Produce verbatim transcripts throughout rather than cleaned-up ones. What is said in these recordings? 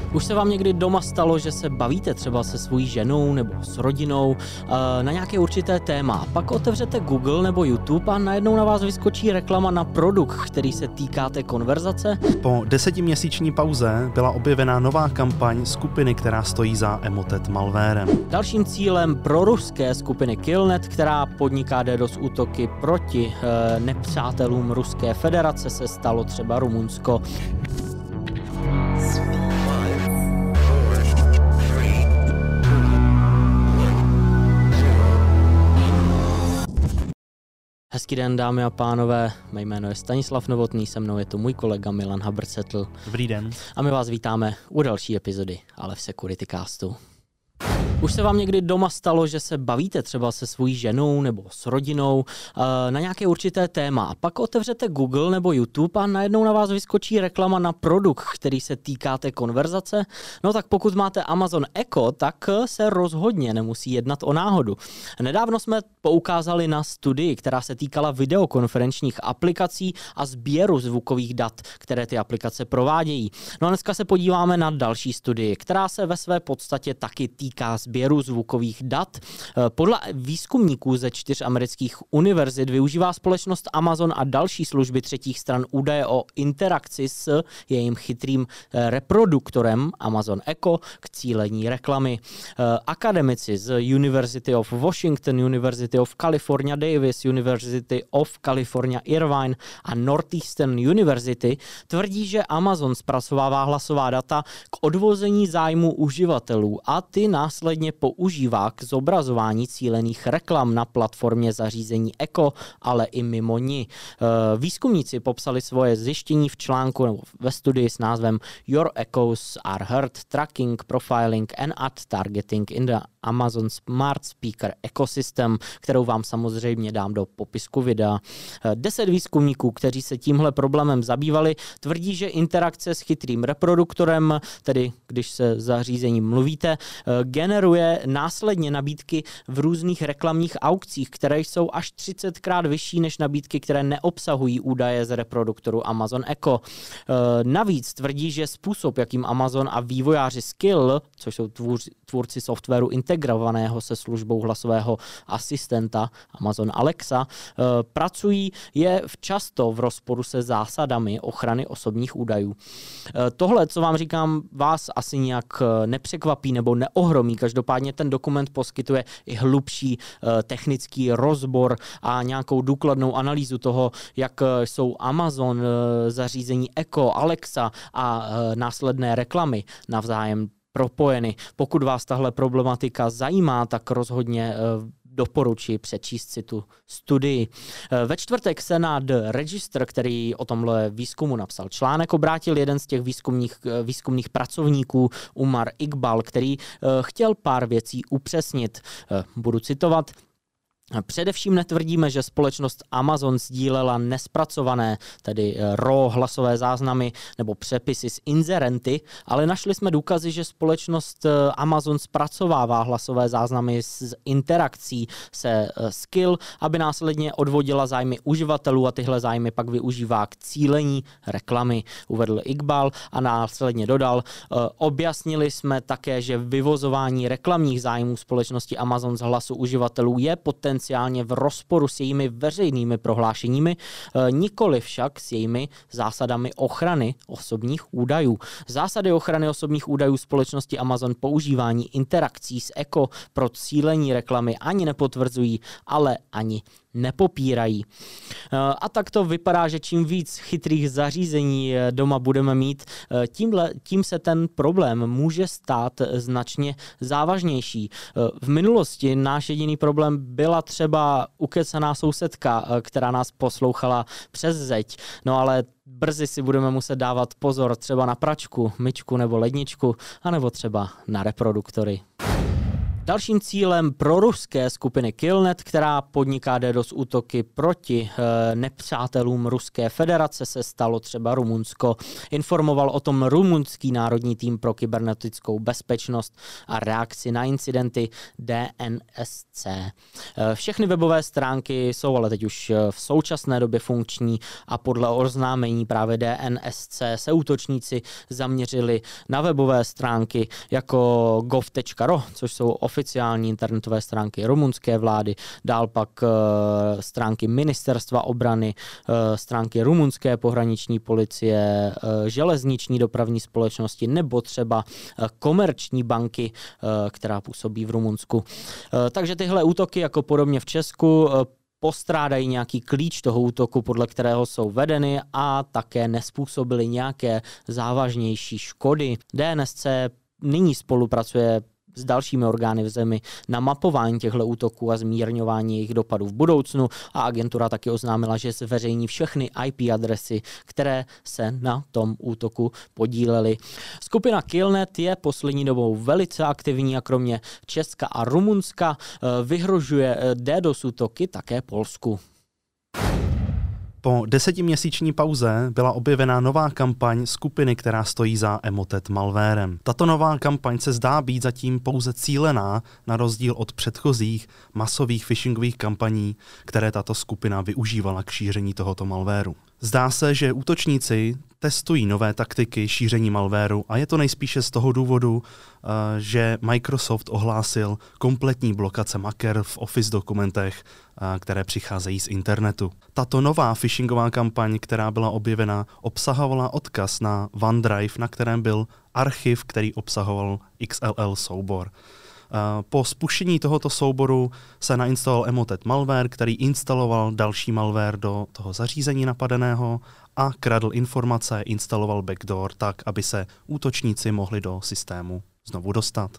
Už se vám někdy doma stalo, že se bavíte třeba se svojí ženou nebo s rodinou na nějaké určité téma, pak otevřete Google nebo YouTube a najednou na vás vyskočí reklama na produkt, který se týká té konverzace? Po desetiměsíční pauze byla objevena nová kampaň skupiny, která stojí za Emotet malwarem. Dalším cílem proruské skupiny Killnet, která podniká DDoS útoky proti e, nepřátelům Ruské federace, se stalo třeba Rumunsko. Hezký den, dámy a pánové, mé jméno je Stanislav Novotný, se mnou je to můj kolega Milan Habrsetl. Dobrý den. A my vás vítáme u další epizody Ale v Security Castu. Už se vám někdy doma stalo, že se bavíte třeba se svojí ženou nebo s rodinou na nějaké určité téma a pak otevřete Google nebo YouTube a najednou na vás vyskočí reklama na produkt, který se týká té konverzace? No tak pokud máte Amazon Echo, tak se rozhodně nemusí jednat o náhodu. Nedávno jsme poukázali na studii, která se týkala videokonferenčních aplikací a sběru zvukových dat, které ty aplikace provádějí. No a dneska se podíváme na další studii, která se ve své podstatě taky týká sběru zvukových dat. Podle výzkumníků ze čtyř amerických univerzit využívá společnost Amazon a další služby třetích stran údaje o interakci s jejím chytrým reproduktorem Amazon Echo k cílení reklamy. Akademici z University of Washington, University of California Davis, University of California Irvine a Northeastern University tvrdí, že Amazon zpracovává hlasová data k odvození zájmu uživatelů a ty následně používá k zobrazování cílených reklam na platformě zařízení Echo, ale i mimo ní. Výzkumníci popsali svoje zjištění v článku nebo ve studii s názvem Your Echoes are heard, tracking, profiling and ad targeting in the Amazon Smart Speaker Ecosystem, kterou vám samozřejmě dám do popisku videa. Deset výzkumníků, kteří se tímhle problémem zabývali, tvrdí, že interakce s chytrým reproduktorem, tedy když se zařízením mluvíte, generuje následně nabídky v různých reklamních aukcích, které jsou až třicetkrát vyšší než nabídky, které neobsahují údaje z reproduktoru Amazon Echo. Navíc tvrdí, že způsob, jakým Amazon a vývojáři Skill, což jsou tvůrci softwaru integrovaného se službou hlasového asistenta Amazon Alexa, pracují, je často v rozporu se zásadami ochrany osobních údajů. Tohle, co vám říkám, vás asi nějak nepřekvapí nebo neohromí. Každopádně ten dokument poskytuje i hlubší technický rozbor a nějakou důkladnou analýzu toho, jak jsou Amazon, zařízení Echo, Alexa a následné reklamy navzájem propojeny. Pokud vás tahle problematika zajímá, tak rozhodně doporučuji přečíst si tu studii. Ve čtvrtek se na The Register, který o tomhle výzkumu napsal článek, obrátil jeden z těch výzkumných, výzkumných pracovníků, Umar Iqbal, který chtěl pár věcí upřesnit. Budu citovat. Především netvrdíme, že společnost Amazon sdílela nespracované, tedy raw hlasové záznamy nebo přepisy z inzerenty, ale našli jsme důkazy, že společnost Amazon zpracovává hlasové záznamy z interakcí se Skill, aby následně odvodila zájmy uživatelů a tyhle zájmy pak využívá k cílení reklamy, uvedl Iqbal a následně dodal. Objasnili jsme také, že vyvozování reklamních zájmů společnosti Amazon z hlasu uživatelů je potenciálně v rozporu s jejími veřejnými prohlášeními, nikoli však s jejími zásadami ochrany osobních údajů. Zásady ochrany osobních údajů společnosti Amazon používání interakcí s Echo pro cílení reklamy ani nepotvrzují, ale ani nepopírají. A tak to vypadá, že čím víc chytrých zařízení doma budeme mít, tímhle, tím se ten problém může stát značně závažnější. V minulosti náš jediný problém byla třeba ukecaná sousedka, která nás poslouchala přes zeď. No ale brzy si budeme muset dávat pozor třeba na pračku, myčku nebo ledničku, anebo třeba na reproduktory. Dalším cílem proruské skupiny Killnet, která podniká DDoS útoky proti e, nepřátelům Ruské federace, se stalo třeba Rumunsko. Informoval o tom rumunský národní tým pro kybernetickou bezpečnost a reakci na incidenty D N S C. E, všechny webové stránky jsou ale teď už v současné době funkční a podle oznámení právě D N S C se útočníci zaměřili na webové stránky jako gov tečka ro, což jsou oficiální internetové stránky rumunské vlády, dál pak uh, stránky ministerstva obrany, uh, stránky rumunské pohraniční policie, uh, železniční dopravní společnosti nebo třeba uh, komerční banky, uh, která působí v Rumunsku. Uh, takže tyhle útoky, jako podobně v Česku, uh, postrádají nějaký klíč toho útoku, podle kterého jsou vedeny a také nespůsobily nějaké závažnější škody. D N S C nyní spolupracuje s dalšími orgány v zemi na mapování těchto útoků a zmírňování jejich dopadů v budoucnu a agentura taky oznámila, že zveřejní všechny I P adresy, které se na tom útoku podílely. Skupina Killnet je poslední dobou velice aktivní a kromě Česka a Rumunska vyhrožuje DDoS útoky také Polsku. Po desetiměsíční pauze byla objevena nová kampaň skupiny, která stojí za Emotet malwarem. Tato nová kampaň se zdá být zatím pouze cílená, na rozdíl od předchozích masových phishingových kampaní, které tato skupina využívala k šíření tohoto malwaru. Zdá se, že útočníci testují nové taktiky šíření malwaru a je to nejspíše z toho důvodu, že Microsoft ohlásil kompletní blokace maker v Office dokumentech, které přicházejí z internetu. Tato nová phishingová kampaň, která byla objevena, obsahovala odkaz na OneDrive, na kterém byl archiv, který obsahoval X L L soubor. Po spuštění tohoto souboru se nainstaloval Emotet malware, který instaloval další malware do toho zařízení napadeného a kradl informace, instaloval backdoor tak, aby se útočníci mohli do systému znovu dostat.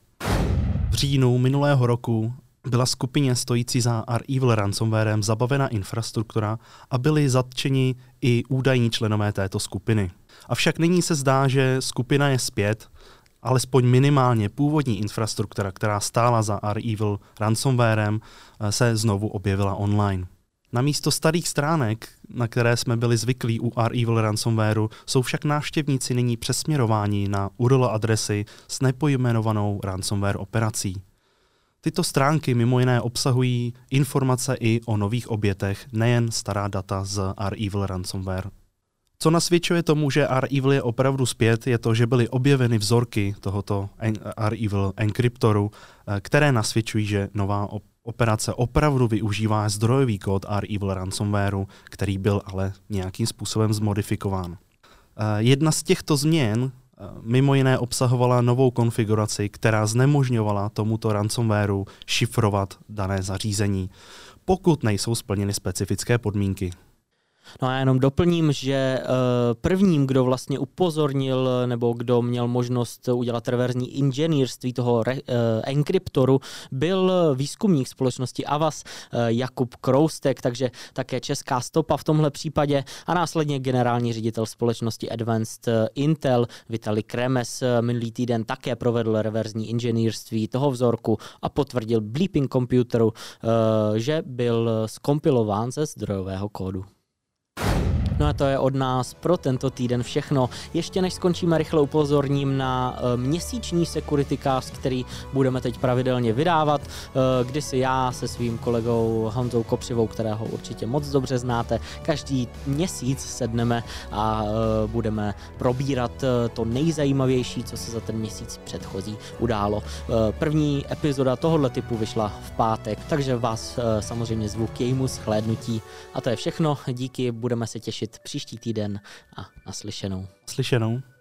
V říjnu minulého roku byla skupině stojící za REvil ransomwarem zabavena infrastruktura a byli zatčeni i údajní členové této skupiny. Avšak nyní se zdá, že skupina je zpět, alespoň minimálně původní infrastruktura, která stála za REvil ransomwarem, se znovu objevila online. Namísto starých stránek, na které jsme byli zvyklí u REvil ransomwareu, jsou však návštěvníci nyní přesměrováni na U R L adresy s nepojmenovanou ransomware operací. Tyto stránky mimo jiné obsahují informace i o nových obětech, nejen stará data z REvil ransomware. Co nasvědčuje tomu, že REvil je opravdu zpět, je to, že byly objeveny vzorky tohoto REvil encryptoru, které nasvědčují, že nová operace opravdu využívá zdrojový kód REvil ransomwareu, který byl ale nějakým způsobem zmodifikován. Jedna z těchto změn mimo jiné obsahovala novou konfiguraci, která znemožňovala tomuto ransomwareu šifrovat dané zařízení, pokud nejsou splněny specifické podmínky. No a jenom doplním, že prvním, kdo vlastně upozornil nebo kdo měl možnost udělat reverzní inženýrství toho re, enkryptoru, byl výzkumník společnosti Avast Jakub Kroustek, takže také česká stopa v tomhle případě a následně generální ředitel společnosti Advanced Intel Vitali Kremes minulý týden také provedl reverzní inženýrství toho vzorku a potvrdil Bleeping Computeru, že byl zkompilován ze zdrojového kódu. No a to je od nás pro tento týden všechno. Ještě než skončíme, rychle upozorním na měsíční Securitycast, který budeme teď pravidelně vydávat, kdy si já se svým kolegou Honzou Kopřivou, kterého určitě moc dobře znáte, každý měsíc sedneme a budeme probírat to nejzajímavější, co se za ten měsíc předchozí událo. První epizoda tohoto typu vyšla v pátek, takže vás samozřejmě zvu k jejímu shlédnutí. A to je všechno, díky, budeme se těšit příští týden a naslyšenou. Slyšenou.